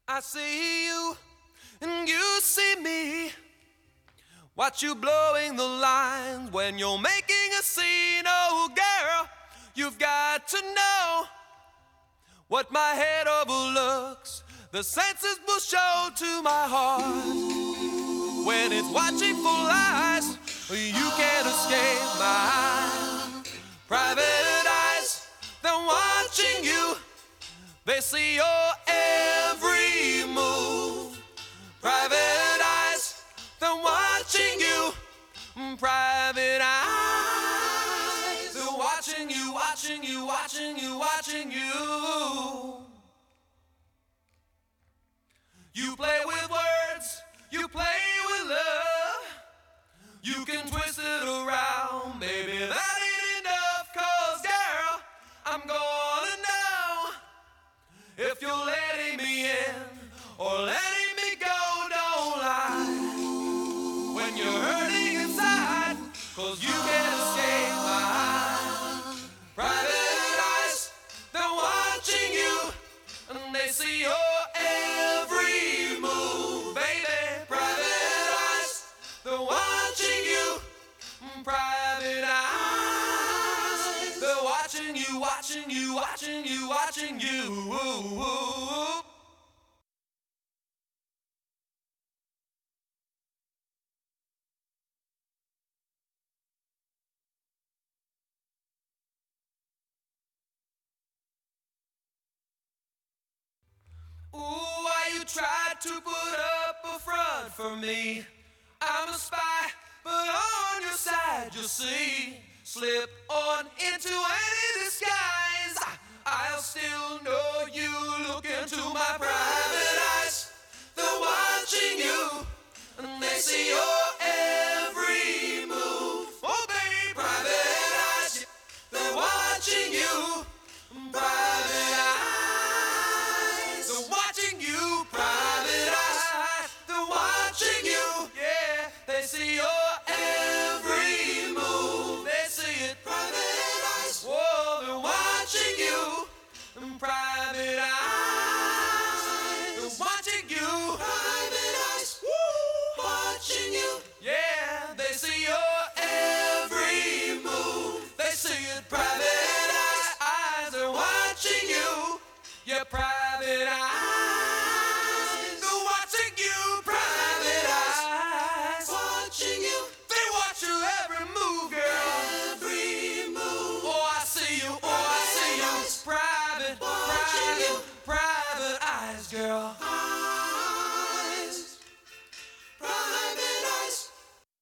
I see you and you see me. Watch you blowing the lines when you're making a scene. Oh girl, you've got to know what my head overlooks. The senses will show to my heart. When it's watching full eyes, you can't escape my eyes. Private eyes, they're watching you. They see your every move. Private eyes, they're watching you. Private eyes, they're watching you, watching you, watching you, watching you. You play with words, you play with love. You can twist it around, baby, that ain't enough. 'Cause girl, I'm gonna know if you're letting me in or letting me go. Don't lie when you're hurting inside, 'cause you can't escape my eyes. Private eyes, they're watching you, and they see your every move, baby. Private eyes, they're watching you. Private eyes, they're watching you, watching you, watching you, watching you. Ooh, why you tried to put up a front for me? I'm a spy, but on your side, you'll see. Slip on into any disguise, I'll still know you. Look into my private eyes. They're watching you, and they see your every move. Oh, baby, private eyes. They're watching you. Private eyes. They're watching you. Private eyes. They're watching you. Yeah, they see your every move. They see it. Private eyes. Whoa, they're watching you. Private eyes. They're watching you. Private eyes. Woo, watching you. Yeah, they see your every move. They see it. Private eyes are watching you. Your private eyes. They're watching you. Private eyes. Watching you. They watch your every move, girl. Every move. Oh, I see you. Oh, I see you. Private, private, private eyes, girl.